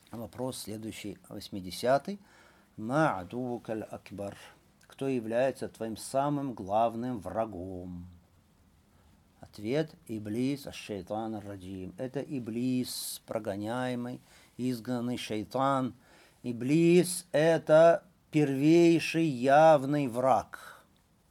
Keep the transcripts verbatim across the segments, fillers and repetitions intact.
Вопрос следующий, восьмидесятый. Ма'адувукаль акбар. Кто является твоим самым главным врагом? Ответ – Иблис, аш-шайтан ар-раджим. Это Иблис, прогоняемый, изгнанный шайтан. Иблис – это первейший явный враг.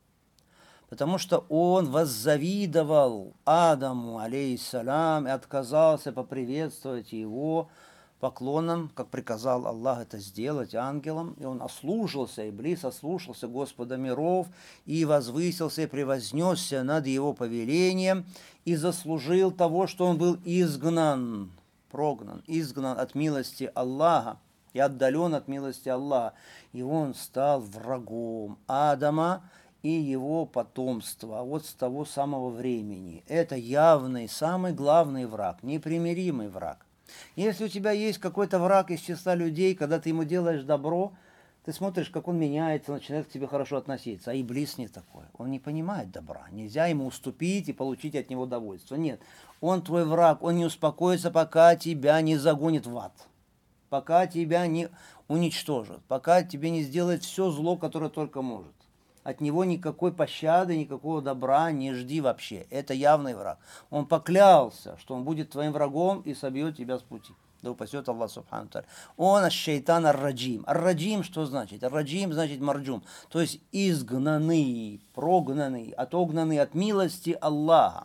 Потому что он воззавидовал Адаму, алейхиссалям, и отказался поприветствовать его поклоном, как приказал Аллах это сделать ангелам, и он ослушался, Иблис ослушался Господа миров, и возвысился, и превознесся над его повелением, и заслужил того, что он был изгнан, прогнан, изгнан от милости Аллаха, и отдален от милости Аллаха, и он стал врагом Адама и его потомства, вот с того самого времени. Это явный, самый главный враг, непримиримый враг. Если у тебя есть какой-то враг из числа людей, когда ты ему делаешь добро, ты смотришь, как он меняется, начинает к тебе хорошо относиться. А Иблис не такой. Он не понимает добра. Нельзя ему уступить и получить от него удовольствие. Нет, он твой враг, он не успокоится, пока тебя не загонит в ад. Пока тебя не уничтожит. Пока тебе не сделает все зло, которое только может. От него никакой пощады, никакого добра не жди вообще. Это явный враг. Он поклялся, что он будет твоим врагом и собьет тебя с пути. Да упасет Аллах субхану тааля. Он аш-шайтан ар-раджим. Ар-раджим что значит? Ар-раджим значит марджум. То есть изгнанный, прогнанный, отогнанный от милости Аллаха.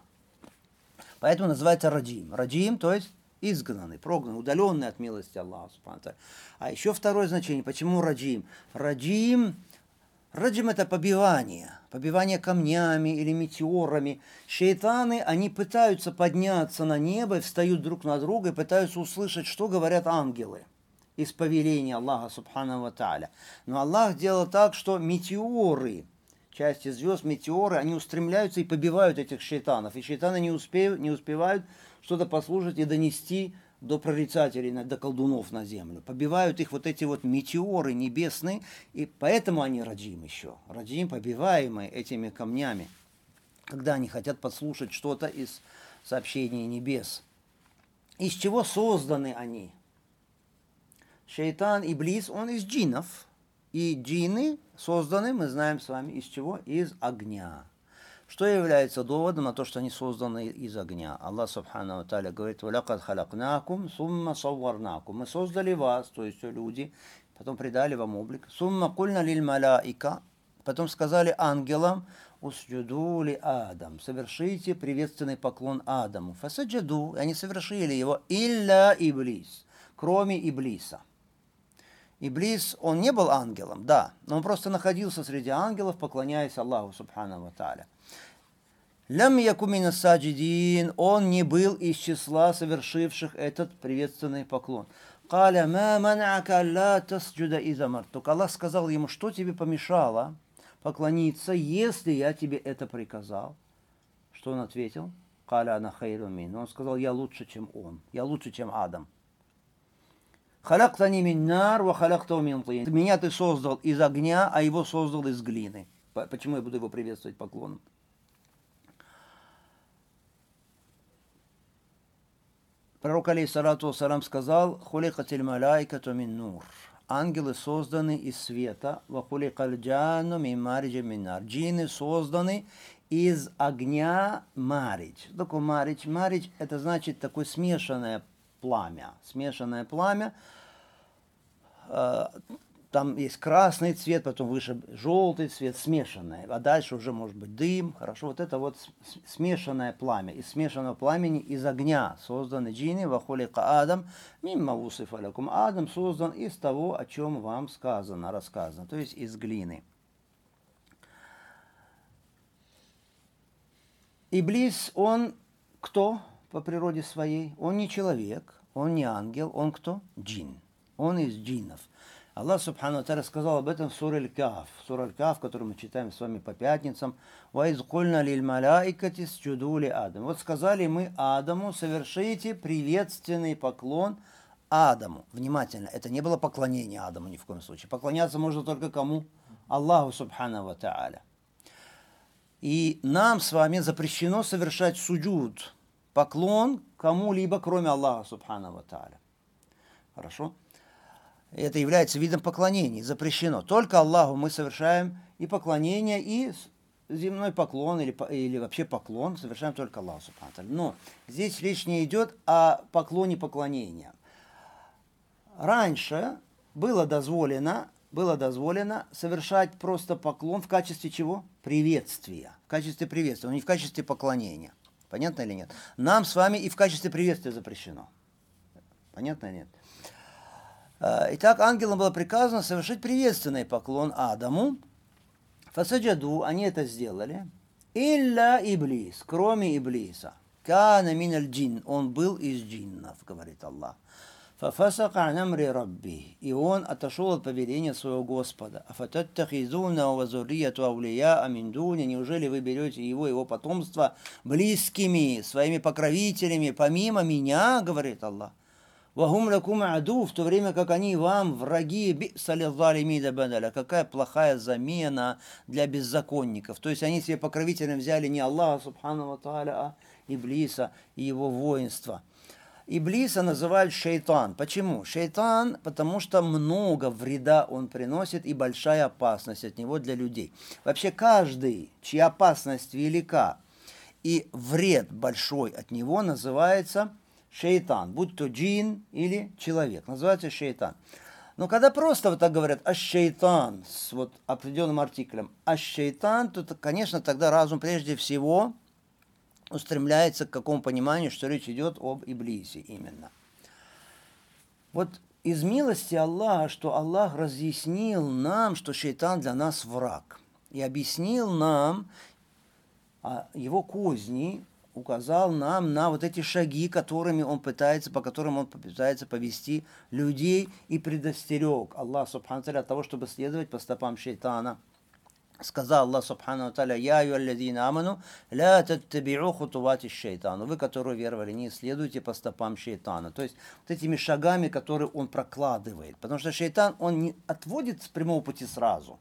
Поэтому называется раджим. Раджим, то есть изгнанный, прогнанный, удаленный от милости Аллаха субхану тааля. А еще второе значение. Почему раджим? Раджим... Раджим – это побивание, побивание камнями или метеорами. Шейтаны, они пытаются подняться на небо, встают друг на друга и пытаются услышать, что говорят ангелы из повеления Аллаха субхану ва тааля. Но Аллах делал так, что метеоры, части звезд, метеоры, они устремляются и побивают этих шейтанов. И шейтаны не успеют, не успевают что-то послушать и донести до прорицателей, до колдунов на землю. Побивают их вот эти вот метеоры небесные, и поэтому они раджим еще. Раджим, побиваемые этими камнями, когда они хотят подслушать что-то из сообщений небес. Из чего созданы они? Шейтан, Иблис, он из джиннов. И джинны созданы, мы знаем с вами, из чего? Из огня. Что является доводом на то, что они созданы из огня? Аллах субхану ва тааля говорит: «Валякад халакнакум, сумма савварнакум». Мы создали вас, то есть люди, потом придали вам облик. Сумма кульна лиль маляика. Потом сказали ангелам: усджуду ли Адам. Совершите приветственный поклон Адаму. Фасаджаду. И они совершили его. Илля Иблис. Кроме Иблиса. Иблис, он не был ангелом, да, но он просто находился среди ангелов, поклоняясь Аллаху субхану ва тааля. Лям яку мина саджидин, он не был из числа совершивших этот приветственный поклон. Каля ма манака ла тасджуда иза мартук. Аллах сказал ему: что тебе помешало поклониться, если я тебе это приказал? Что он ответил? Каля ана хайру мин. Он сказал: я лучше, чем он, я лучше, чем Адам. Халяктани мин нар ва халяктау мин тин. Меня ты создал из огня, а его создал из глины. Почему я буду его приветствовать поклоном? Пророк алейхиссалату вассалам сказал: хуликатиль маляикату мин нур. Ангелы созданы из света. Ва хуликаль джанну мин мариджи мин нар. Джинны созданы из огня маридж. Что такое маридж? Маридж — это значит такое смешанное пламя. Смешанное пламя. Там есть красный цвет, потом выше желтый цвет, смешанное. А дальше уже может быть дым. Хорошо, вот это вот смешанное пламя. Из смешанного пламени, из огня созданы джинны. Ва хулика Адам мимма вусифа лакум. Адам создан из того, о чем вам сказано, рассказано. То есть из глины. Иблис, он кто по природе своей? Он не человек, он не ангел, он кто? Джин. Он из джиннов. Аллах субхану ва тааля сказал об этом в суре Аль-Каф. Сура Аль-Каф, которую мы читаем с вами по пятницам. «Ва из кульна лиль маляикати сджуду ли Адам». Вот сказали мы Адаму: совершите приветственный поклон Адаму. Внимательно, это не было поклонение Адаму ни в коем случае. Поклоняться можно только кому? Аллаху субхану ва тааля. И нам с вами запрещено совершать суджуд, поклон кому-либо, кроме Аллаха субхану ва тааля. Хорошо? Это является видом поклонения, запрещено. Только Аллаху мы совершаем и поклонение, и земной поклон, или, или вообще поклон совершаем только Аллаху субхану ва тааля. Но здесь речь не идет о поклоне поклонения. Раньше было дозволено, было дозволено совершать просто поклон в качестве чего? Приветствия. В качестве приветствия, но не в качестве поклонения. Понятно или нет? Нам с вами и в качестве приветствия запрещено. Понятно или нет? Итак, ангелам было приказано совершить приветственный поклон Адаму. Фасаджаду, они это сделали. Илля Иблис, кроме Иблиса. Кана миналь джин, он был из джиннов, говорит Аллах. Фафасака ан амри рабби, и он отошел от повеления своего Господа. Афататтахизуна ва зуррияту аулия мин дуни, неужели вы берете его, его потомство близкими, своими покровителями, помимо меня, говорит Аллах. Вахум лакум аду, в то время как они вам враги, би'сализалимида бадаля, какая плохая замена для беззаконников. То есть они себе покровителем взяли не Аллаха субхану ва тааля, а Иблиса и его воинство. Иблиса называют шейтан. Почему? Шейтан, потому что много вреда он приносит и большая опасность от него для людей. Вообще каждый, чья опасность велика и вред большой от него, называется шейтан, будь то джин или человек, называется шейтан. Но когда просто вот так говорят аш-шейтан с вот определенным артиклем аш-шейтан, то, конечно, тогда разум прежде всего устремляется к какому пониманию, что речь идет об Иблисе именно. Вот из милости Аллаха, что Аллах разъяснил нам, что шейтан для нас враг, и объяснил нам его козни, указал нам на вот эти шаги, которыми он пытается, по которым он пытается повести людей, и предостерег Аллах субхану ва тааля от того, чтобы следовать по стопам шейтана. Сказал Аллах субхану ва тааля: «Я айюаллазина аману, ля таттаби'у хутувати шейтану». Вы, которые веровали, не следуйте по стопам шейтана. То есть вот этими шагами, которые он прокладывает. Потому что шейтан, он не отводит с прямого пути сразу,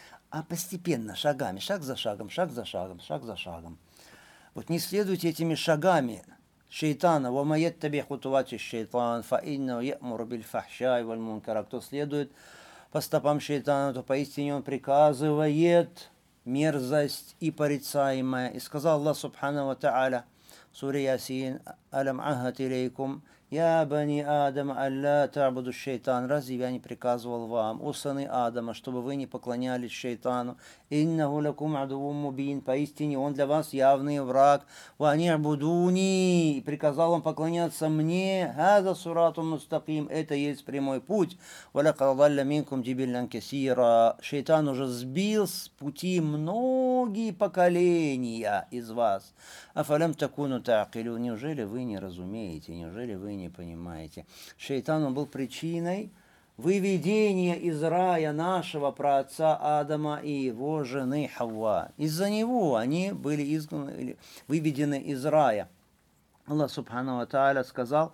а постепенно, шагами, шаг за шагом, шаг за шагом, шаг за шагом. Вот не следуйте этими шагами шейтана. «Ва майяттаби хутувати шейтан, фа иннаху я'муру биль фахшаи валь мункар». Кто следует по стопам шейтана, то поистине он приказывает мерзость и порицаемое. И сказал Аллах субхану ва тааля в суре Ясин: «Алям ахат илейкум, я бани Адам, алла та'буду шейтан». Разве я не приказывал вам, о сыны Адама, чтобы вы не поклонялись шейтану? Иннаху лакум адувум мубин, поистине он для вас явный враг. Ва ани'будуни, и приказал вам поклоняться мне. Хаза суратун мустаким, это есть прямой путь. Ва лакад далля минкум джибиллян касира, шейтан уже сбил с пути многие поколения из вас. Афалям такуну та'акилу, неужели вы не разумеете, неужели вы не понимаете? Шейтан, он был причиной выведения из рая нашего праотца Адама и его жены Хавва. Из-за него они были изгнаны, или выведены из рая. Аллах субхану ва тааля сказал: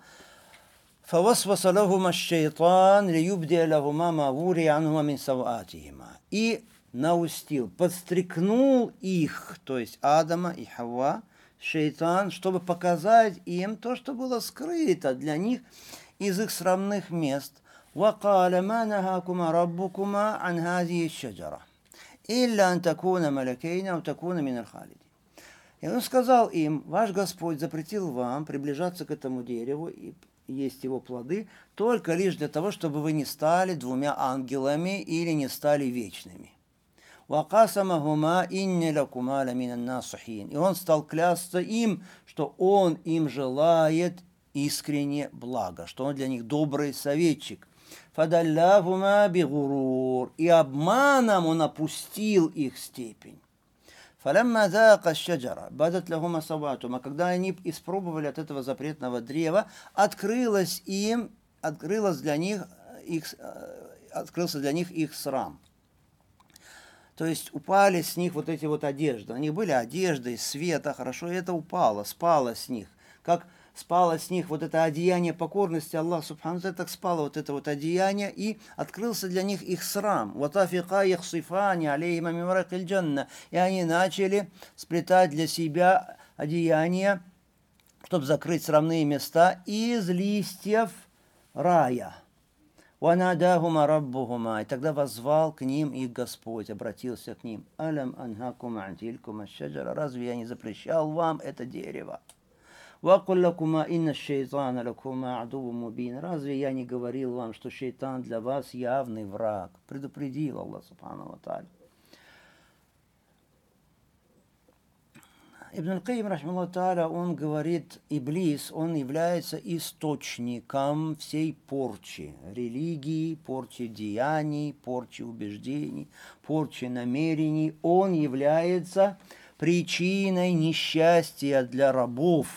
«Фавасваса лахума аш-шейтан лиюбдия лахума ма вури анхума мин саваатихима». И наустил, подстрекнул их, то есть Адама и Хавва, шейтан, чтобы показать им то, что было скрыто для них из их срамных мест. وَقَالَ مَا نَهَاكُمَا رَبُّكُمَا عَنْ هَذِهِ الشَّجَرَةِ إِلَّا أَنْ تَكُونَ مَلَكَيْنِ أَوْ تَكُونَ مِنَ الْخَالِدِينَ. И он сказал им: ваш Господь запретил вам приближаться к этому дереву и есть его плоды только лишь для того, чтобы вы не стали двумя ангелами или не стали вечными. وَقَاسَمَهُمَا إِنِّ لَكُمَا لَمِنَ النَّاصِحِينَ. И он стал клясться им, что он им желает искренне блага, что он для них добрый советчик. فَدَلَّاهُمَا بِغُرُورٍ. И обманом он опустил их степень. فَلَمَّا ذَاقَ الشَّجَرَةَ بَدَتْ لَهُمَا سَوْآتُهُمَا. Когда они испробовали от этого запретного древа, открылось им, открылось для них их, открылся для них их срам. То есть упали с них вот эти вот одежды. У них были одежды из света, хорошо, и это упало, спало с них. Как спало с них вот это одеяние покорности Аллах субхану ва тааля, так спало вот это вот одеяние, и открылся для них их срам. وَطَفِقَا يَخْصِفَانِ عَلَيْهِمَا مِنْ وَرَقِ الْجَنَّةِ. И они начали сплетать для себя одеяния, чтобы закрыть срамные места, из листьев рая. وَنَادَاهُمَا رَبُّهُمَا. И тогда воззвал к ним их Господь, обратился к ним. «Алям анхакум ан тилькума шаджара». Разве я не запрещал вам это дерево? «Вакуль лакума инна шейтана лакума адуву мубин». Разве я не говорил вам, что шейтан для вас явный враг? Предупредил Аллах субхану ва тааля. Ибн аль-Кайим, рахмаллаху тааля, он говорит, Иблис, он является источником всей порчи религии, порчи деяний, порчи убеждений, порчи намерений. Он является причиной несчастья для рабов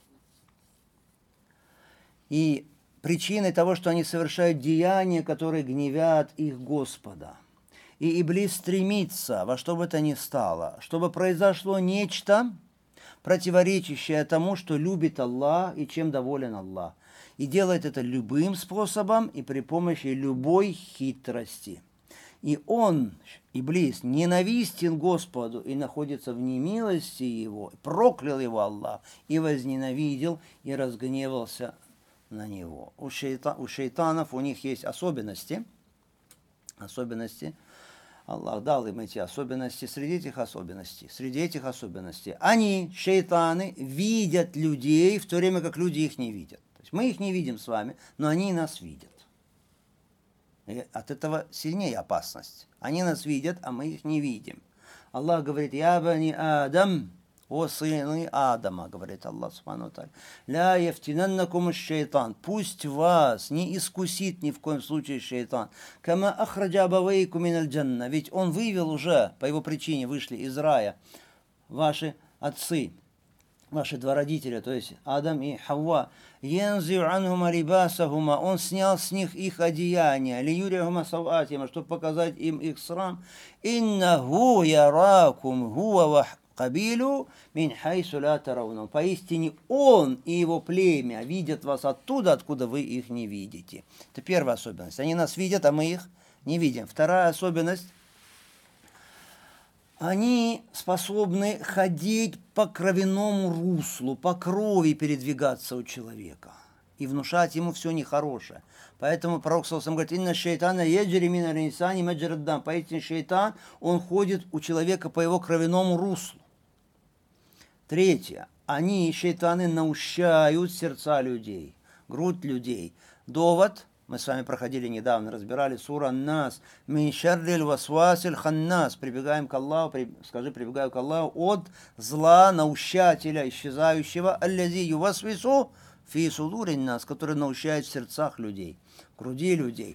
и причиной того, что они совершают деяния, которые гневят их Господа. И Иблис стремится во что бы то ни стало, чтобы произошло нечто, противоречащее тому, что любит Аллах и чем доволен Аллах. И делает это любым способом и при помощи любой хитрости. И он, Иблис, ненавистен Господу и находится в немилости его, проклял его Аллах, и возненавидел, и разгневался на него. У, шейта, у шейтанов у них есть особенности, особенности, Аллах дал им эти особенности. Среди этих особенностей, среди этих особенностей, они, шейтаны, видят людей, в то время как люди их не видят. То есть мы их не видим с вами, но они нас видят. И от этого сильнее опасность. Они нас видят, а мы их не видим. Аллах говорит: «Я бани Адам», о сыны Адама, говорит Аллах субхану ва тааля, «Ля яфтинаннакум шейтан». Пусть вас не искусит ни в коем случае шейтан. «Кама ахраджа абавейку миналь джанна». Ведь он вывел уже, по его причине вышли из рая ваши отцы, ваши два родителя, то есть Адам и Хавва. «Янзиу анхума либасахума». Он снял с них их одеяния. «Лиюрихума саватима», чтобы показать им их срам. «Иннаху яракум хуа ва кабилу мин хайсу ла таравна». Поистине он и его племя видят вас оттуда, откуда вы их не видите. Это первая особенность. Они нас видят, а мы их не видим. Вторая особенность. Они способны ходить по кровяному руслу, по крови передвигаться у человека и внушать ему все нехорошее. Поэтому пророк саллаллаху алейхи ва саллям говорит: «Инна шейтана яджри мин аль-инсани маджрад дам». Поистине шейтан, он ходит у человека по его кровяному руслу. Третье. Они, шейтаны, наущают сердца людей, грудь людей. Довод. Мы с вами проходили недавно, разбирали сура Нас. «Мин шарриль васвасиль ханнас». Прибегаем к Аллаху, при, скажи, прибегаю к Аллаху от зла, наущателя, исчезающего. «Аллази ювасвису фи судурин нас», который наущает в сердцах людей, в груди людей.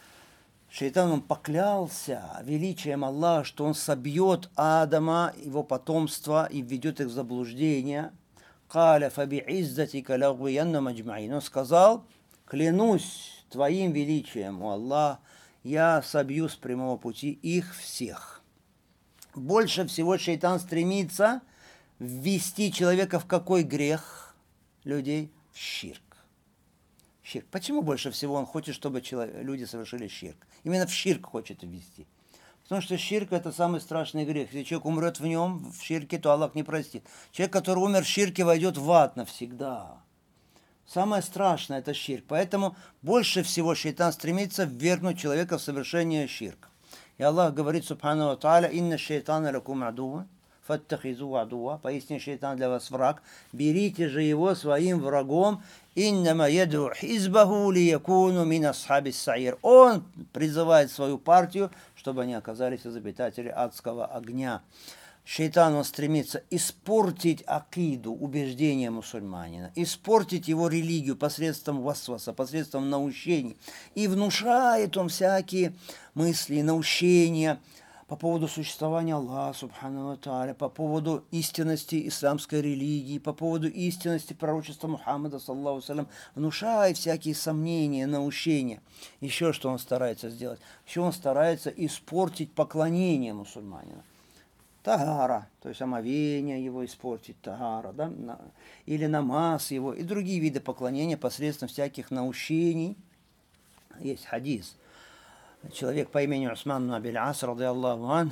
Шейтан, он поклялся величием Аллаха, что он собьет Адама, его потомство, и введет их в заблуждение. «Каля фаби иззатика лягвиянна маджмаин». Он сказал: «Клянусь твоим величием, о Аллах, я собью с прямого пути их всех». Больше всего шейтан стремится ввести человека в какой грех людей? В ширк. Ширк. Почему больше всего он хочет, чтобы человек, люди совершили ширк? Именно в ширк хочет ввести. Потому что ширк — это самый страшный грех. Если человек умрет в нем, в ширке, то Аллах не простит. Человек, который умер в ширке, войдет в ад навсегда. Самое страшное — это ширк. Поэтому больше всего шейтан стремится ввергнуть человека в совершение ширка. И Аллах говорит, субхану ва тааля: «Инна шейтана лакум адуа, фаттахизу адуа». Поистине шейтан для вас враг. Берите же его своим врагом. «Иннама яду хизбаху лиякуну мин асхаби саир». Он призывает свою партию, чтобы они оказались из обитателей адского огня. Шейтан, он стремится испортить акиду, убеждения мусульманина, испортить его религию посредством васваса, посредством наущений. И внушает он всякие мысли, наущения по поводу существования Аллаха, субхану ва тааля, по поводу истинности исламской религии, по поводу истинности пророчества Мухаммада, саллаллаху алейхи ва саллям, внушает всякие сомнения, наущения. Еще что он старается сделать? Еще он старается испортить поклонение мусульманина. Тагара, то есть омовение его испортить, тагара, да, или намаз его, и другие виды поклонения посредством всяких наущений. Есть хадис. Человек по имени Усман ибн Абиль Ас, радийаллаху ан,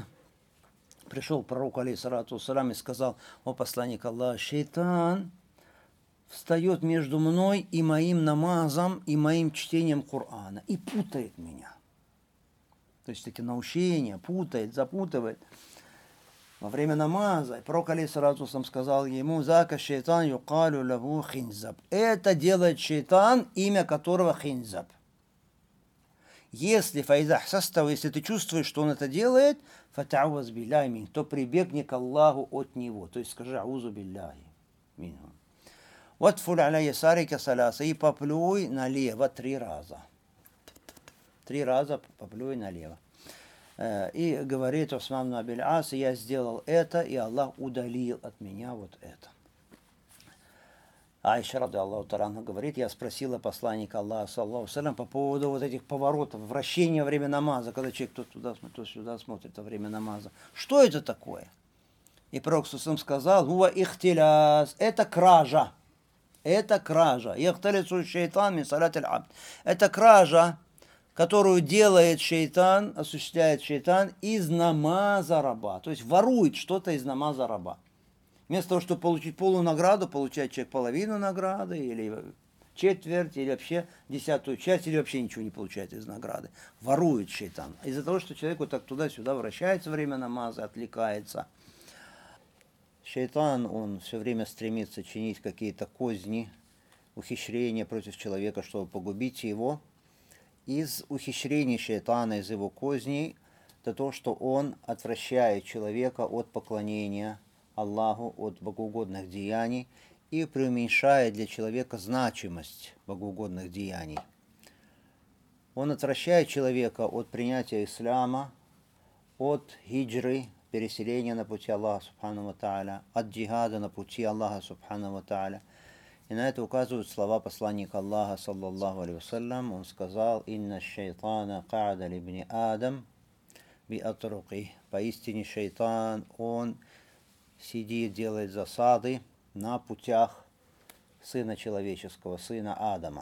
пришел к пророку, алейхиссалату вассалям, и сказал: «О посланник Аллаха, шейтан встает между мной и моим намазом, и моим чтением Корана, и путает меня. То есть эти наущения путает, запутывает. Во время намаза пророк алейхиссалату вассалям сказал ему: «Зака шейтан юкалю лаху хинзаб». Это делает шейтан, имя которого хинзаб. Если файзах состав, если ты чувствуешь, что он это делает, фатауаз билляхи мин, то прибегни к Аллаху от него. То есть скажи аузу билляхи минху. Ватфуль аля ясарика саласа, и поплюй налево три раза. Три раза поплюй налево. И говорит Усман ибн Абиль Ас: я сделал это, и Аллах удалил от меня вот это. Айша, ради Аллаху та'аля, говорит: я спросила посланника Аллаха, саллаллаху алейхи ва саллям, по поводу вот этих поворотов, вращения во время намаза, когда человек то туда смотрит, то сюда смотрит во время намаза. Что это такое? И пророк саллаллаху сказал: «Хуа ихтиляс», это кража. Это кража. Яхталису шейтан мин салат аль-абд. Это кража, которую делает шейтан, осуществляет шейтан из намаза раба. То есть ворует что-то из намаза раба. Вместо того, чтобы получить полную награду, получает человек половину награды, или четверть, или вообще десятую часть, или вообще ничего не получает из награды. Ворует шейтан. Из-за того, что человек вот так туда-сюда вращается во время намаза, отвлекается. Шейтан, он все время стремится чинить какие-то козни, ухищрения против человека, чтобы погубить его. Из ухищрений шейтана, из его козней, это то, что он отвращает человека от поклонения Аллаху, от богоугодных деяний и преуменьшает для человека значимость богоугодных деяний. Он отвращает человека от принятия ислама, от хиджры, переселения на пути Аллаха субхану ва тааля, от джихада на пути Аллаха субхану ва тааля. И на это указывают слова посланника Аллаха, саллаллаху алейхи вассалям. Он сказал: «Инна шайтана ка'ада либни Адам би атруки». Поистине шайтан, он сидит, делает засады на путях сына человеческого, сына Адама.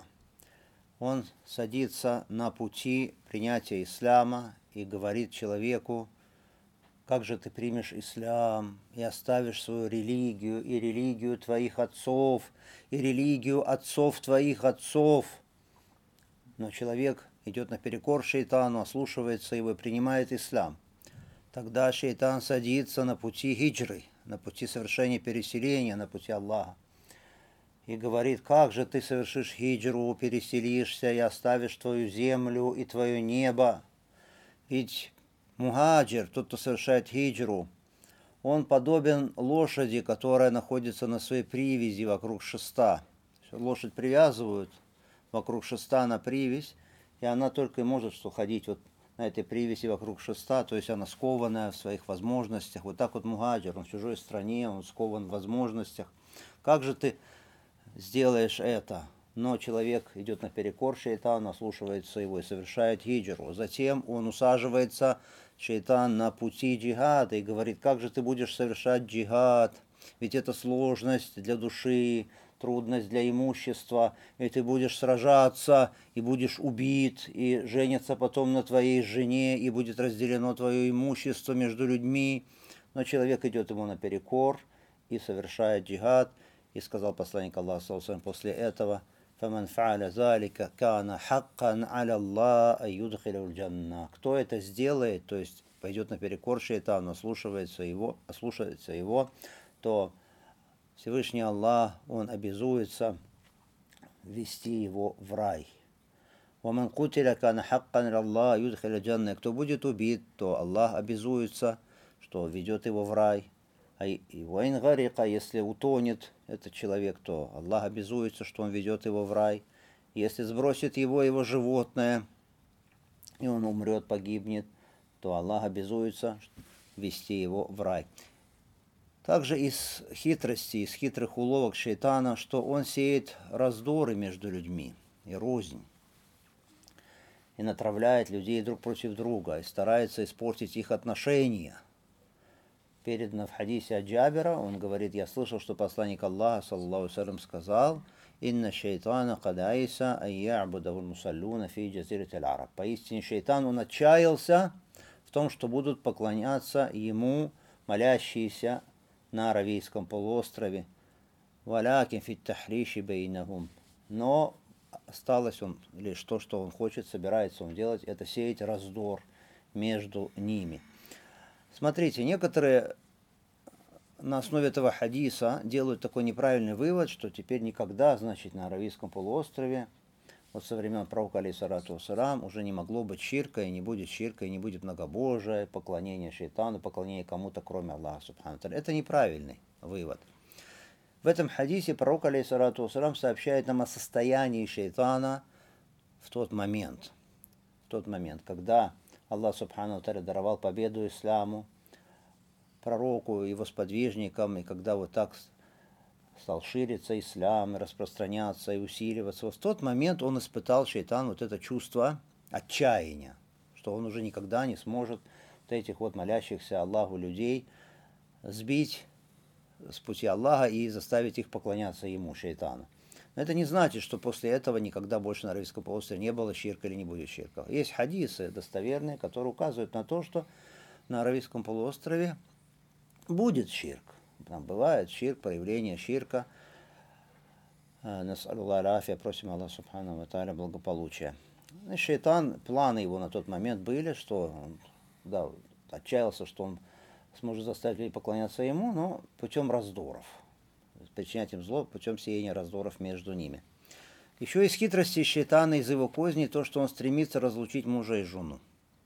Он садится на пути принятия ислама и говорит человеку: как же ты примешь ислам и оставишь свою религию, и религию твоих отцов, и религию отцов твоих отцов? Но человек идет наперекор шейтану, ослушивается его и принимает ислам. Тогда шейтан садится на пути хиджры, на пути совершения переселения, на пути Аллаха. И говорит: как же ты совершишь хиджру, переселишься и оставишь твою землю и твое небо? Ведь мухаджир, тот, кто совершает хиджру, он подобен лошади, которая находится на своей привязи вокруг шеста. Лошадь привязывают вокруг шеста на привязь, и она только и может что ходить вот на этой привязи вокруг шеста, то есть она скованная в своих возможностях. Вот так вот мухаджир, он в чужой стране, он скован в возможностях. Как же ты сделаешь это? Но человек идет наперекор шейтану, ослушивается его и совершает хиджру. Затем он усаживается, шейтан, на пути джихада и говорит: как же ты будешь совершать джихад? Ведь это сложность для души, трудность для имущества, и ты будешь сражаться, и будешь убит, и женится потом на твоей жене, и будет разделено твое имущество между людьми. Но человек идет ему наперекор и совершает джихад. И сказал посланник Аллаха, саллаллаху алейхи ва саллям, после этого: «Фаман фа'аля залика кана хаккан аля Аллах ан юдхиляху аль-джанна». Кто это сделает, то есть пойдет наперекор шейтану, ослушивается его, ослушается его, то Всевышний Аллах, он обязуется ввести его в рай. «Ваман кутиля кана хаккан аля Аллах ан юдхиляху аль-джанна». Кто будет убит, то Аллах обязуется, что ведет его в рай. А вайн гарика, если утонет этот человек, то Аллах обязуется, что он ведет его в рай. Если сбросит его его животное, и он умрет, погибнет, то Аллах обязуется вести его в рай. Также из хитрости, из хитрых уловок шейтана, что он сеет раздоры между людьми и рознь, и натравляет людей друг против друга, и старается испортить их отношения. Передано в хадисе от Джабира, он говорит: я слышал, что посланник Аллаха, саллаллаху алейхи ва саллям, сказал: «Инна шейтана кад айса ан я'будаху аль-мусаллюна фи джазирати аль-араб». Поистине шейтан, он отчаялся в том, что будут поклоняться ему молящиеся на Аравийском полуострове. валякин фит тахриши бейнахум. Но осталось он лишь то, что он хочет, собирается он делать, это сеять раздор между ними. Смотрите, некоторые на основе этого хадиса делают такой неправильный вывод, что теперь никогда, значит, на Аравийском полуострове, вот со времен пророка алейхиссалату вассалам, уже не могло быть ширка, и не будет ширка, и не будет многобожия, поклонения шайтану, поклонения кому-то, кроме Аллаха субхану ва тааля. Это неправильный вывод. В этом хадисе пророк алейхиссалату вассалам сообщает нам о состоянии шайтана в тот момент, в тот момент, когда Аллах субхану ва тааля даровал победу исламу, пророку, его сподвижникам, и когда вот так стал шириться ислам, распространяться и усиливаться, в тот момент он испытал, шайтан, вот это чувство отчаяния, что он уже никогда не сможет вот этих вот молящихся Аллаху людей сбить с пути Аллаха и заставить их поклоняться ему, шайтану. Но это не значит, что после этого никогда больше на Аравийском полуострове не было ширка или не будет ширка. Есть хадисы достоверные, которые указывают на то, что на Аравийском полуострове будет ширк. Там бывает ширк, проявление ширка. Нас'аллаху аль-афия, просим Аллаха субхану ва тааля благополучия. И шайтан, планы его на тот момент были, что он, да, отчаялся, что он сможет заставить людей поклоняться ему, но путем раздоров. Причинять им зло путем сеяния раздоров между ними. Еще из хитрости шайтана, из его козней, то, что он стремится разлучить мужа и жену.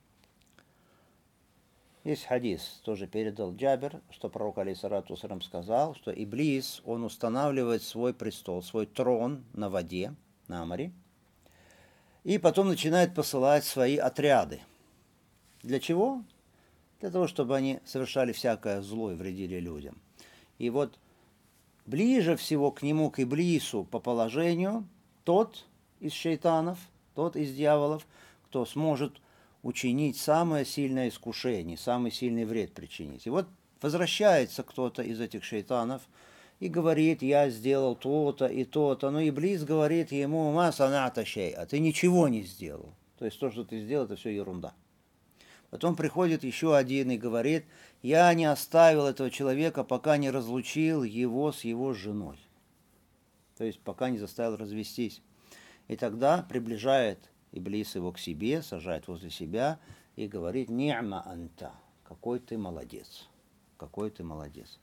Есть хадис, тоже передал Джабир, что пророк алейхиссалату вассалам сказал, что Иблис, он устанавливает свой престол, свой трон на воде, на море, и потом начинает посылать свои отряды. Для чего? Для того, чтобы они совершали всякое зло и вредили людям. И вот ближе всего к нему, к Иблису по положению, тот из шайтанов, тот из дьяволов, кто сможет учинить самое сильное искушение, самый сильный вред причинить. И вот возвращается кто-то из этих шайтанов и говорит: я сделал то-то и то-то. Но Иблис говорит ему: ма саната шей'a, ты ничего не сделал. То есть то, что ты сделал, это все ерунда. Потом приходит еще один и говорит: я не оставил этого человека, пока не разлучил его с его женой. То есть пока не заставил развестись. И тогда приближает Иблис его к себе, сажает возле себя и говорит: ни'ма анта, какой ты молодец, какой ты молодец.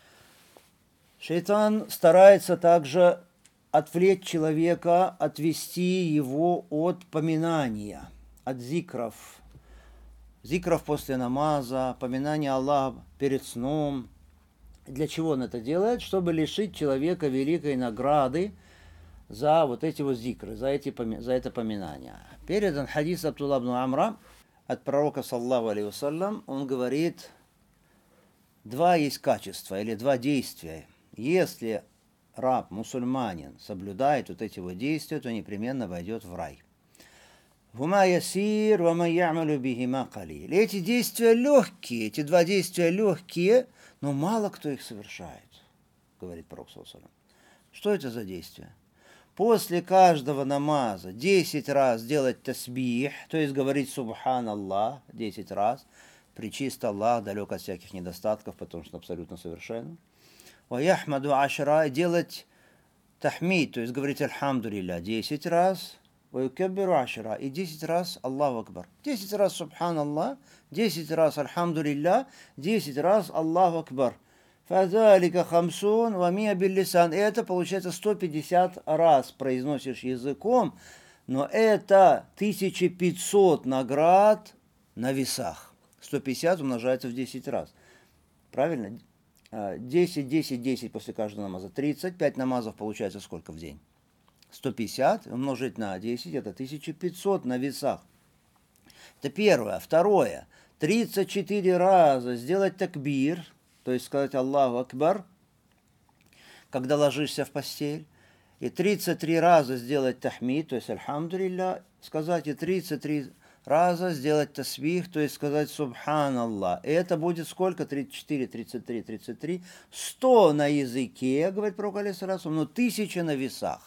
Шайтан старается также отвлечь человека, отвести его от поминания, от зикров, зикров после намаза, поминания Аллаха перед сном. Для чего он это делает? Чтобы лишить человека великой награды за вот эти вот зикры, за, эти, за это поминание. Передан хадис Абдулла ибн Амра от пророка, саллаллаху алейхи вассалям, он говорит: два есть качества или два действия. Если раб, мусульманин, соблюдает вот эти вот действия, то непременно войдет в рай. «Хума ясир, ва ма я'малу бихима калил». Эти действия легкие, эти два действия легкие, но мало кто их совершает, говорит пророк, саллаллаху алейхи вассалям. Что это за действия? После каждого намаза десять раз делать тасбих, то есть говорить субханаллах десять раз, причист Аллах, далек от всяких недостатков, потому что абсолютно совершенно. Ва яхмаду ашра, делать тахмид, то есть говорить альхамдулилля десять раз, ва юкаббиру ашра, и десять раз Аллаху акбар. десять раз субханаллах, десять раз альхамдулилля, десять раз Аллаху акбар. Фазалика хамсун вамия биллисан. И это получается сто пятьдесят раз произносишь языком, но это тысяча пятьсот наград на весах. сто пятьдесят умножается в десять раз. Правильно? десять, десять, десять после каждого намаза. тридцать, пять намазов получается сколько в день? сто пятьдесят умножить на десять, это тысяча пятьсот на весах. Это первое. Второе. тридцать четыре раза сделать такбир, то есть сказать Аллаху акбар, когда ложишься в постель. И тридцать три раза сделать тахмид, то есть альхамдулилля, сказать, и тридцать три раза сделать тасбих, то есть сказать субханаллах. И это будет сколько? тридцать четыре, тридцать три, тридцать три. сто на языке, говорит пророк, алейхиссалату, но тысяча на весах.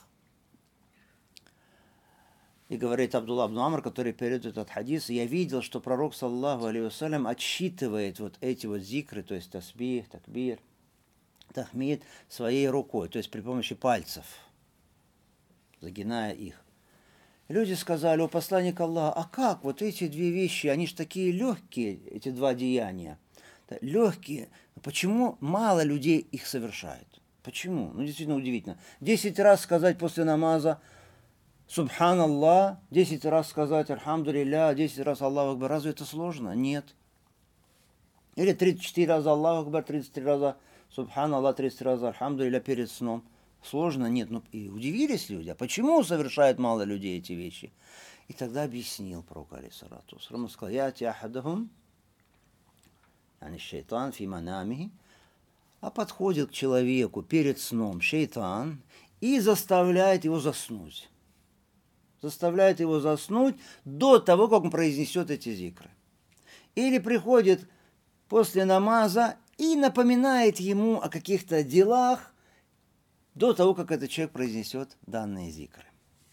И говорит Абдулла ибн Амр, который передает этот хадис: я видел, что пророк, саллаллаху алейхи вассалям, отсчитывает вот эти вот зикры, то есть тасбих, такбир, тахмид своей рукой, то есть при помощи пальцев, загиная их. Люди сказали: о посланник Аллаха, а как вот эти две вещи, они же такие легкие, эти два деяния, легкие, почему мало людей их совершает? Почему? Ну, действительно удивительно. Десять раз сказать после намаза Субханаллах, десять раз сказать Альхамдулилля, десять раз Аллаху Акбар. Разве это сложно? Нет. Или тридцать четыре раза Аллаху Акбар, тридцать три раза Субханаллах, тридцать раза Альхамдулилля перед сном. Сложно? Нет. Ну, и удивились люди. А почему совершают мало людей эти вещи? И тогда объяснил пророк, алейхиссалату вассалам, сказал: яти ахадахум, ани шайтан фи манамихи, а подходит к человеку перед сном шайтан и заставляет его заснуть. Заставляет его заснуть до того, как он произнесет эти зикры. Или приходит после намаза и напоминает ему о каких-то делах до того, как этот человек произнесет данные зикры.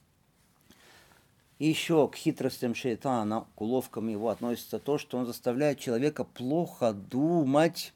И еще к хитростям шайтана, к уловкам его относится то, что он заставляет человека плохо думать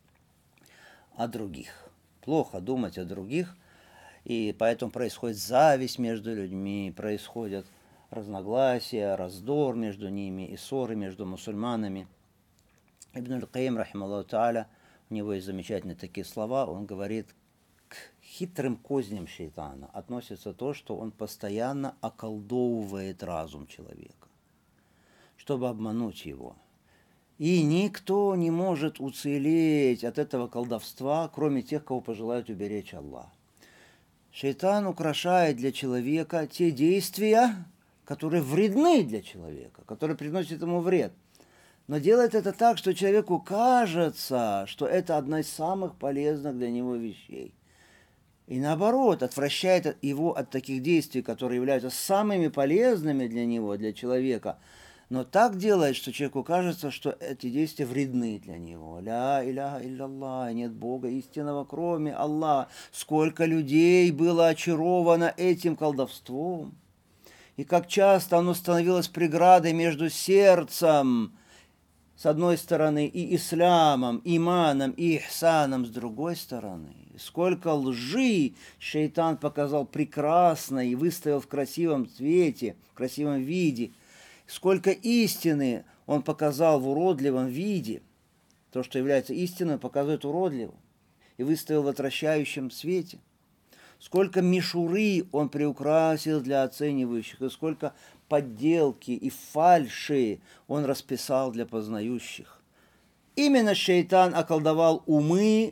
о других. Плохо думать о других, и поэтому происходит зависть между людьми, происходят разногласия, раздор между ними и ссоры между мусульманами. Ибн аль-Каим, рахималлаху тааля, у него есть замечательные такие слова, он говорит: к хитрым козням шайтана относится то, что он постоянно околдовывает разум человека, чтобы обмануть его. И никто не может уцелеть от этого колдовства, кроме тех, кого пожелает уберечь Аллах. Шайтан украшает для человека те действия, которые вредны для человека, которые приносят ему вред. Но делает это так, что человеку кажется, что это одна из самых полезных для него вещей. И наоборот, отвращает его от таких действий, которые являются самыми полезными для него, для человека. Но так делает, что человеку кажется, что эти действия вредны для него. Ля иляха илляллах, нет Бога истинного, кроме Аллаха. Сколько людей было очаровано этим колдовством. И как часто оно становилось преградой между сердцем, с одной стороны, и исламом, иманом, и ихсаном, с другой стороны. Сколько лжи шайтан показал прекрасно и выставил в красивом цвете, в красивом виде. Сколько истины он показал в уродливом виде. То, что является истиной, он показывает уродливо. И выставил в отвращающем свете. Сколько мишуры он приукрасил для оценивающих. И сколько подделки и фальши он расписал для познающих. Именно шайтан околдовал умы,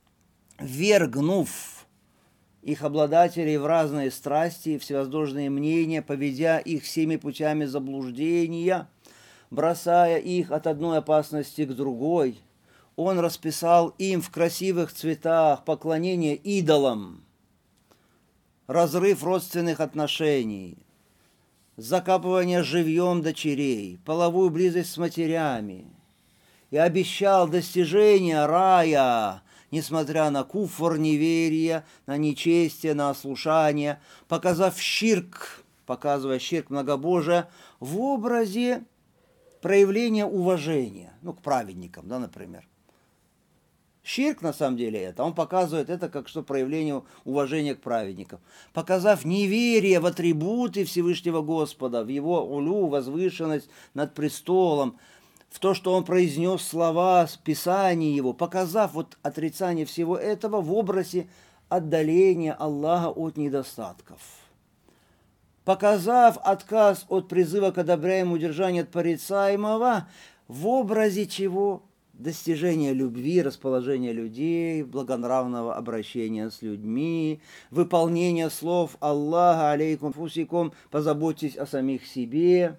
ввергнув их обладателей в разные страсти и всевозможные мнения, поведя их всеми путями заблуждения, бросая их от одной опасности к другой. Он расписал им в красивых цветах поклонение идолам, разрыв родственных отношений, закапывание живьем дочерей, половую близость с матерями, и обещал достижение рая, несмотря на куфр, неверие, на нечестие, на ослушание, показав ширк, показывая ширк многобожия в образе проявления уважения, ну, к праведникам, да, например. Ширк, на самом деле, это, он показывает это как что проявление уважения к праведникам, показав неверие в атрибуты Всевышнего Господа, в его улю, возвышенность над престолом, в то, что он произнес слова с Писания его, показав вот отрицание всего этого в образе отдаления Аллаха от недостатков. Показав отказ от призыва к одобряемому удержанию от порицаемого в образе чего? Достижения любви, расположения людей, благонравного обращения с людьми, выполнения слов Аллаха, алейкум фусикум, позаботьтесь о самих себе.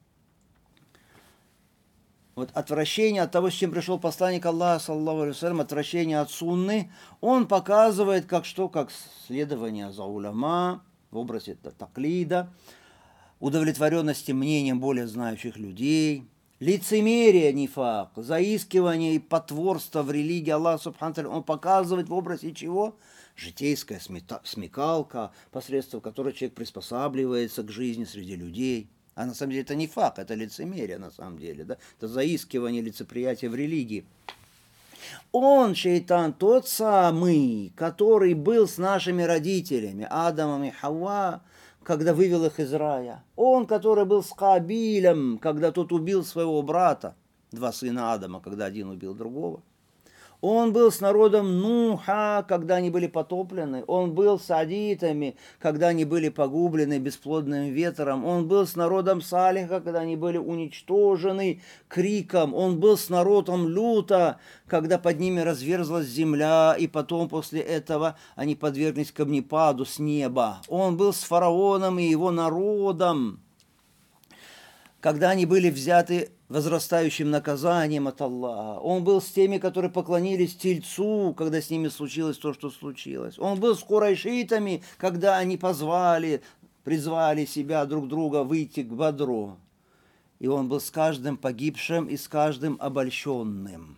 Вот отвращение от того, с чем пришел посланник Аллаха, саллаллаху алейхи ва саллям, отвращение от сунны, он показывает, как что, как следование за уляма, в образе таклида, удовлетворенности мнением более знающих людей, лицемерие, нифак, заискивание и потворство в религии Аллаха, субхану ва тааля, он показывает в образе чего? Житейская смекалка, посредством которой человек приспосабливается к жизни среди людей. А на самом деле это не факт, это лицемерие на самом деле, да? Это заискивание, лицеприятие в религии. Он, шейтан, тот самый, который был с нашими родителями, Адамом и Хавва, когда вывел их из рая. Он, который был с Кабилем, когда тот убил своего брата, два сына Адама, когда один убил другого. Он был с народом Нуха, когда они были потоплены. Он был с адитами, когда они были погублены бесплодным ветром. Он был с народом Салиха, когда они были уничтожены криком. Он был с народом Люта, когда под ними разверзлась земля, и потом после этого они подверглись камнепаду с неба. Он был с фараоном и его народом, когда они были взяты возрастающим наказанием от Аллаха. Он был с теми, которые поклонились Тельцу, когда с ними случилось то, что случилось. Он был с курайшитами, когда они позвали, призвали себя друг друга выйти к Бадру. И он был с каждым погибшим и с каждым обольщенным.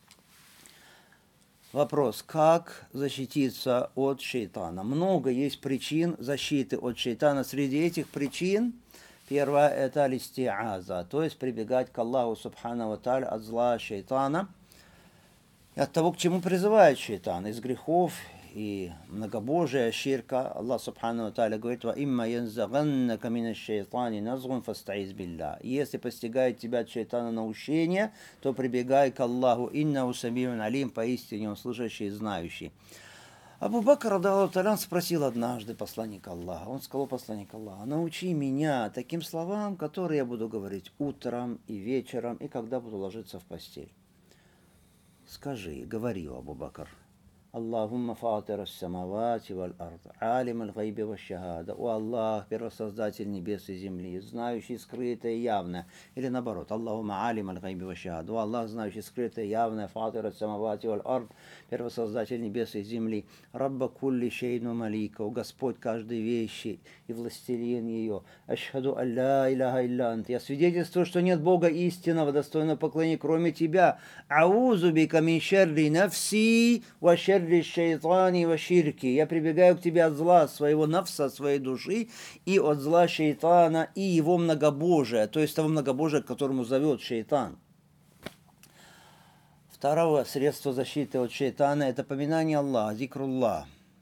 Вопрос, как защититься от шейтана? Много есть причин защиты от шейтана. Среди этих причин первое – это алистиаза, то есть прибегать к Аллаху Субхану ва Тааля от зла шейтана и от того, к чему призывает шейтан, из грехов и многобожия, ширка. Аллах Субхану ва Тааля говорит: «Ва имма янзаганнака минаш шейтани назгун фастаиз билля». Если постигает тебя от шейтана наущение, то прибегай к Аллаху, иннаху самиун алим, поистине он слышащий и знающий. Абу Бакр радиаллаху та'аля спросил однажды посланника Аллаха. Он сказал: посланник Аллаха, научи меня таким словам, которые я буду говорить утром и вечером, и когда буду ложиться в постель. Скажи, говори, Абу Бакр: Аллахумма фатир ас-самавати валь-ард, алим аль-гайби ва-шахада. О Аллах, первосоздатель небес и земли, знающий скрытое и явное. Или наоборот: Аллахумма алим аль-гайби ва-шахада. О Аллах, знающий скрытое и явное, фатир ас-самавати валь-ард, первосоздатель небес и земли. Рабба кулли шейну малика, о Господь каждой вещи и властелин ее. Ашхаду алла иляха илля ант. Я свидетельствую, что нет Бога истинного, достойного поклонения, кроме Тебя. Аузу бика мин шерри нафси ва шерри шейтани ва ширки. Я прибегаю к Тебе от зла своего нафса, своей души, и от зла шейтана, и его многобожия, то есть того многобожия, к которому зовет шейтан. Второе средство защиты от шейтана – это поминание Аллаха, зикруллах.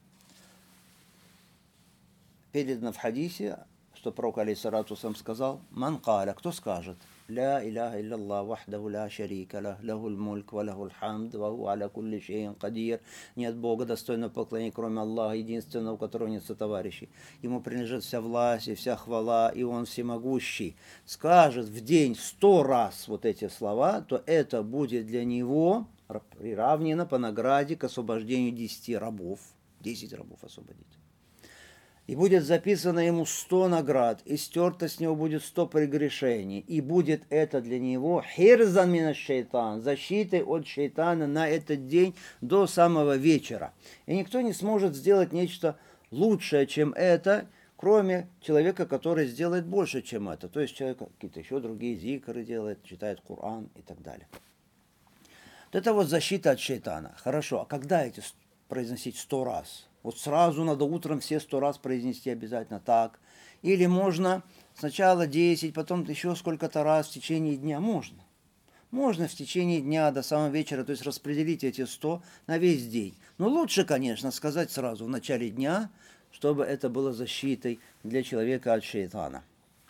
Передано в хадисе, что пророк алейхиссалату вассалям сказал: «Ман каля», кто скажет: «Ля иляха илляллах вахдаху ля шарика лах, лахул мульк ва лахул хамд, ва ху аля кулли шейин кадир». Нет Бога, достойного поклонения, кроме Аллаха, единственного, у которого нет сотоварищей. Ему принадлежит вся власть и вся хвала, и Он всемогущий. Скажет в день сто раз вот эти слова, то это будет для него приравнено по награде к освобождению десяти рабов. Десять рабов освободить. И будет записано ему сто наград, и стерто с него будет сто прегрешений. И будет это для него хирзан минаш шейтан, защитой от шейтана на этот день до самого вечера. И никто не сможет сделать нечто лучшее, чем это, кроме человека, который сделает больше, чем это. То есть человек какие-то еще другие зикры делает, читает Коран и так далее. Вот это вот защита от шейтана. Хорошо, а когда эти произносить сто раз? Вот сразу надо утром все сто раз произнести обязательно так. Или можно сначала десять, потом еще сколько-то раз в течение дня. Можно. Можно в течение дня до самого вечера, то есть распределить эти сто на весь день. Но лучше, конечно, сказать сразу в начале дня, чтобы это было защитой для человека от шейтана.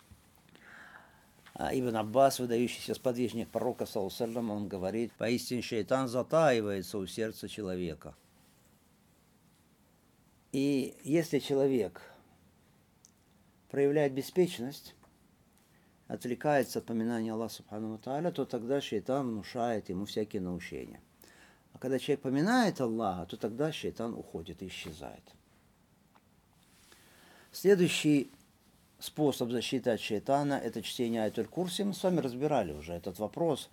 Ибн Аббас, выдающийся сподвижник пророка, саллаллаху алейхи ва саллям, он говорит: поистине шейтан затаивается у сердца человека. И если человек проявляет беспечность, отвлекается от поминания Аллаха Субхану ва Тааля, то тогда шейтан внушает ему всякие наущения. А когда человек поминает Аллаха, то тогда шейтан уходит и исчезает. Следующий способ защиты от шейтана – это чтение Аятуль-Курси. Мы с вами разбирали уже этот вопрос.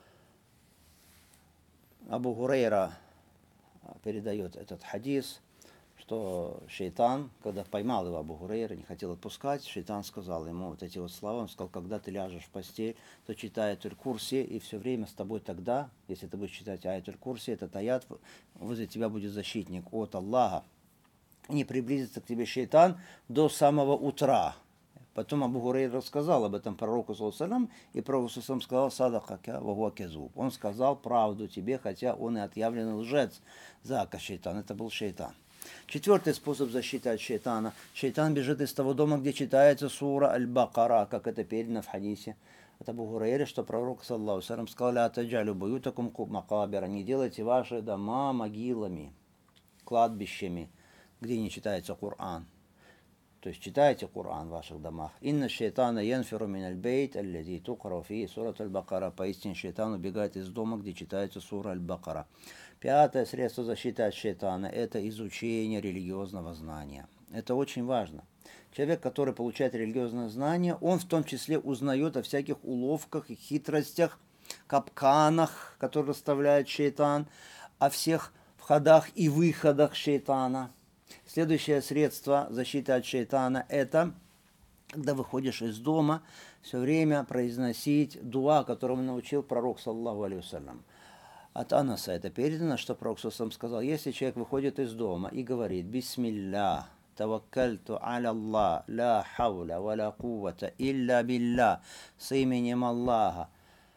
Абу Гурейра передает этот хадис, что шейтан, когда поймал его Абу Гурейра, не хотел отпускать, шейтан сказал ему вот эти вот слова. Он сказал: когда ты ляжешь в постель, то читай Аятуль-Курси, и все время с тобой тогда, если ты будешь читать Аятуль-Курси, этот аят, возле тебя будет защитник от Аллаха. Не приблизится к тебе шейтан до самого утра. Потом Абу Хурейра рассказал об этом пророку, саллаллаху алейхи ва саллям, и пророк саллаллаху алейхи ва саллям сказал: «Садакака ва хуа казуб». Он сказал правду тебе, хотя он и отъявленный лжец. Зака шейтан. Это был шейтан. Четвертый способ защиты от шейтана. Шейтан бежит из того дома, где читается сура Аль-Бакара, как это передано в хадисе от Абу Хурейры, что пророк, саллаллаху алейхи ва саллям, сказал: «Ля таджалю буютакум макабира». Не делайте ваши дома могилами, кладбищами, где не читается Коран. То есть читайте Коран в ваших домах. «Инна шейтана янфиру мин аль-бейт, аллази тукрау фи сурат аль-Бакара». Поистине шейтан убегает из дома, где читается сура Аль-Бакара. Пятое средство защиты от шейтана – это изучение религиозного знания. Это очень важно. Человек, который получает религиозное знание, он в том числе узнает о всяких уловках и хитростях, капканах, которые расставляет шейтан, о всех входах и выходах шейтана. Следующее средство защиты от шейтана – это, когда выходишь из дома, все время произносить дуа, которому научил пророк, саллаллаху алейхи ва саллям. От Анаса это передано, что пророк саллаллаху алейхи ва саллям сказал: если человек выходит из дома и говорит: «Бисмилля, таваккальту аля Аллах, ля хауля ва ля куввата илля билля», с именем Аллаха,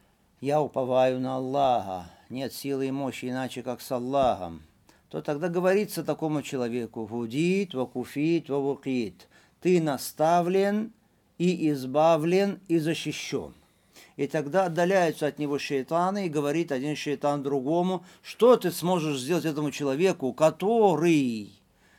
я уповаю на Аллаха, нет силы и мощи иначе, как с Аллахом, то тогда говорится такому человеку: «Гудит, вакуфит, вавукит». Ты наставлен и избавлен и защищен. И тогда отдаляются от него шейтаны, и говорит один шейтан другому: что ты сможешь сделать этому человеку, который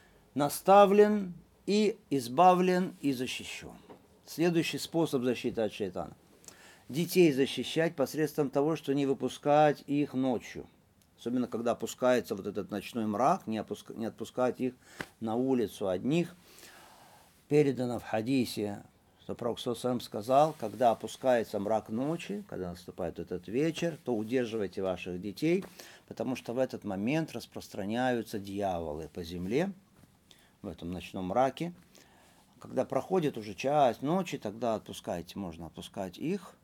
наставлен и избавлен и защищен. Следующий способ защиты от шейтана. Детей защищать посредством того, что не выпускать их ночью. Особенно, когда опускается вот этот ночной мрак, не, опуска, не отпускать их на улицу одних. Передано в хадисе, что пророк саллаллаху алейхи ва саллям сказал: когда опускается мрак ночи, когда наступает этот вечер, то удерживайте ваших детей, потому что в этот момент распространяются дьяволы по земле, в этом ночном мраке. Когда проходит уже часть ночи, тогда отпускайте, можно отпускать их,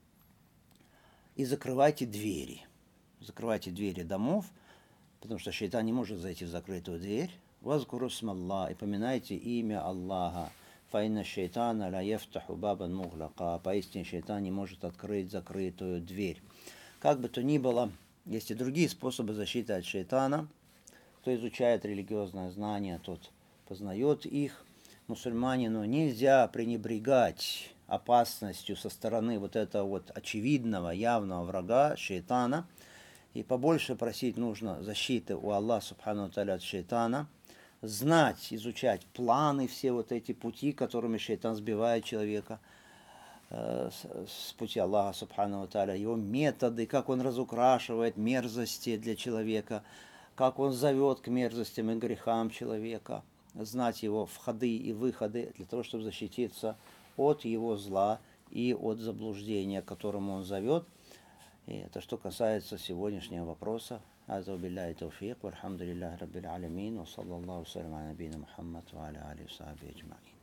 и закрывайте двери. Закрывайте двери домов, потому что шейтан не может зайти в закрытую дверь. «Вазкуру смалла», и поминайте имя Аллаха. «Фаинна шейтана ла яфтаху бабан муглака». Поистине шейтан не может открыть закрытую дверь. Как бы то ни было, есть и другие способы защиты от шейтана. Кто изучает религиозное знание, тот познает их. Мусульманину нельзя пренебрегать опасностью со стороны вот этого вот очевидного, явного врага, шейтана. И побольше просить нужно защиты у Аллаха субхану ва тааля от шейтана, знать, изучать планы, все вот эти пути, которыми шейтан сбивает человека э, с, с пути Аллаха субхану ва тааля, его методы, как он разукрашивает мерзости для человека, как он зовет к мерзостям и грехам человека, знать его входы и выходы для того, чтобы защититься от его зла и от заблуждения, к которому он зовет. И это что касается сегодняшнего вопроса. Аза билляхи тауфик, вальхамдулиллахи раббил алямин, ва саллаллаху салям аля набийина Мухаммад ва аля алихи ва сахбихи аджмаин.